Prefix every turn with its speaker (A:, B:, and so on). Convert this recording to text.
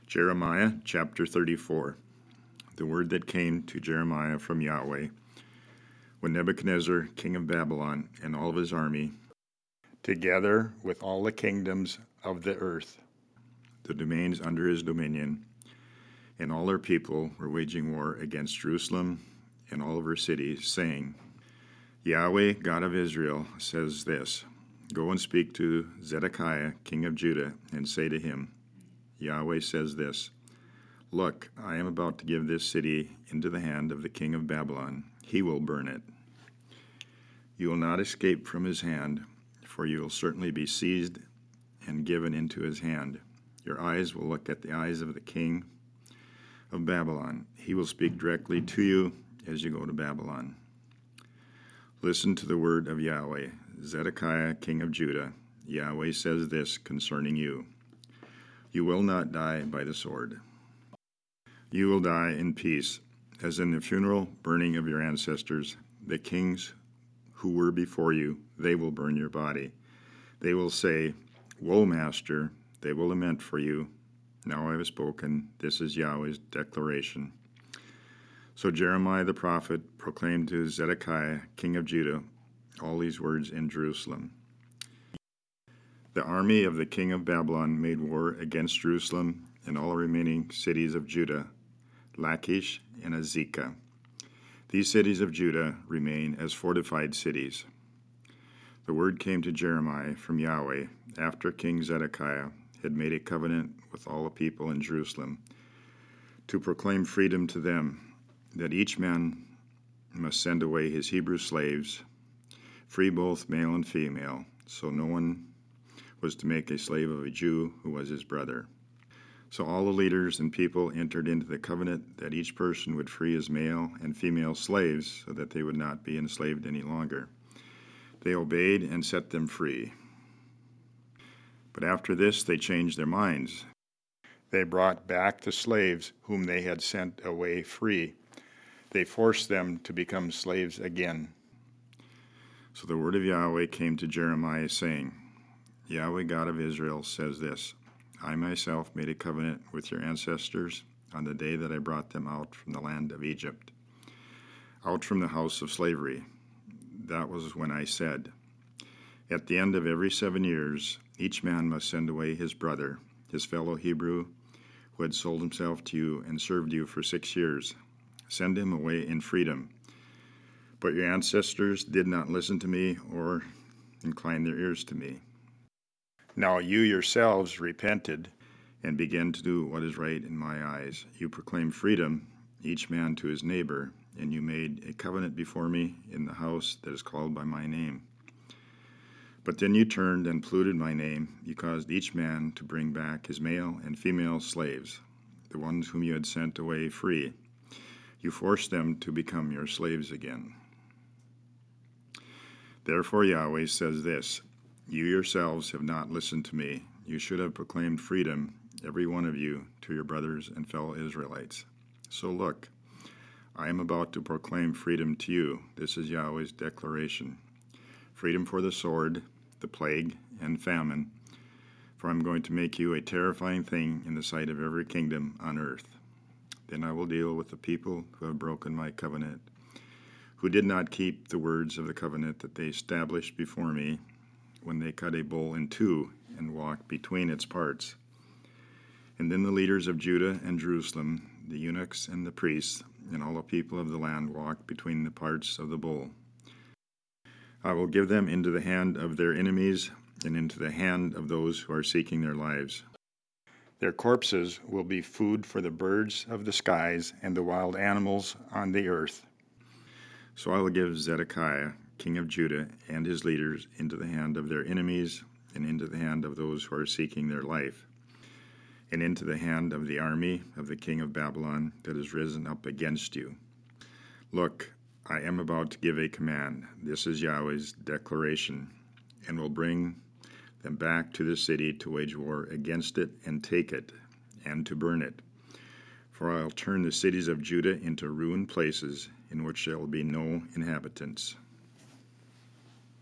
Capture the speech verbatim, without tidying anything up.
A: Jeremiah chapter thirty-four. The word that came to Jeremiah from Yahweh, when Nebuchadnezzar, king of Babylon, and all of his army, together with all the kingdoms of the earth, the domains under his dominion, and all their people were waging war against Jerusalem and all of her cities, saying, Yahweh, God of Israel, says this, Go and speak to Zedekiah, king of Judah, and say to him, Yahweh says this, Look, I am about to give this city into the hand of the king of Babylon. He will burn it. You will not escape from his hand, for you will certainly be seized and given into his hand. Your eyes will look at the eyes of the king of Babylon. He will speak directly to you as you go to Babylon. Listen to the word of Yahweh. Zedekiah, king of Judah, Yahweh says this concerning you. You will not die by the sword. You will die in peace, as in the funeral burning of your ancestors. The kings who were before you, they will burn your body. They will say, Woe, master, they will lament for you. Now I have spoken. This is Yahweh's declaration. So Jeremiah the prophet proclaimed to Zedekiah, king of Judah, all these words in Jerusalem. The army of the king of Babylon made war against Jerusalem and all the remaining cities of Judah, Lachish and Azekah. These cities of Judah remain as fortified cities. The word came to Jeremiah from Yahweh after King Zedekiah had made a covenant with all the people in Jerusalem to proclaim freedom to them, that each man must send away his Hebrew slaves, free both male and female, so no one was to make a slave of a Jew who was his brother. So all the leaders and people entered into the covenant that each person would free his male and female slaves so that they would not be enslaved any longer. They obeyed and set them free. But after this they changed their minds. They brought back the slaves whom they had sent away free. They forced them to become slaves again. So the word of Yahweh came to Jeremiah, saying, Yahweh, God of Israel, says this, I myself made a covenant with your ancestors on the day that I brought them out from the land of Egypt, out from the house of slavery. That was when I said, At the end of every seven years, each man must send away his brother, his fellow Hebrew, who had sold himself to you and served you for six years. Send him away in freedom. But your ancestors did not listen to me or incline their ears to me. Now you yourselves repented and began to do what is right in my eyes. You proclaimed freedom, each man to his neighbor, and you made a covenant before me in the house that is called by my name. But then you turned and polluted my name. You caused each man to bring back his male and female slaves, the ones whom you had sent away free. You forced them to become your slaves again. Therefore Yahweh says this, You yourselves have not listened to me. You should have proclaimed freedom, every one of you, to your brothers and fellow Israelites. So look, I am about to proclaim freedom to you. This is Yahweh's declaration. Freedom for the sword, the plague, and famine, for I am going to make you a terrifying thing in the sight of every kingdom on earth. Then I will deal with the people who have broken my covenant, who did not keep the words of the covenant that they established before me when they cut a bull in two and walked between its parts. And then the leaders of Judah and Jerusalem, the eunuchs and the priests, and all the people of the land walked between the parts of the bull. I will give them into the hand of their enemies and into the hand of those who are seeking their lives. Their corpses will be food for the birds of the skies and the wild animals on the earth. So I will give Zedekiah, king of Judah, and his leaders into the hand of their enemies and into the hand of those who are seeking their life, and into the hand of the army of the king of Babylon that has risen up against you. Look, I am about to give a command. This is Yahweh's declaration, and will bring them back to the city to wage war against it and take it, and to burn it. For I'll turn the cities of Judah into ruined places in which there will be no inhabitants.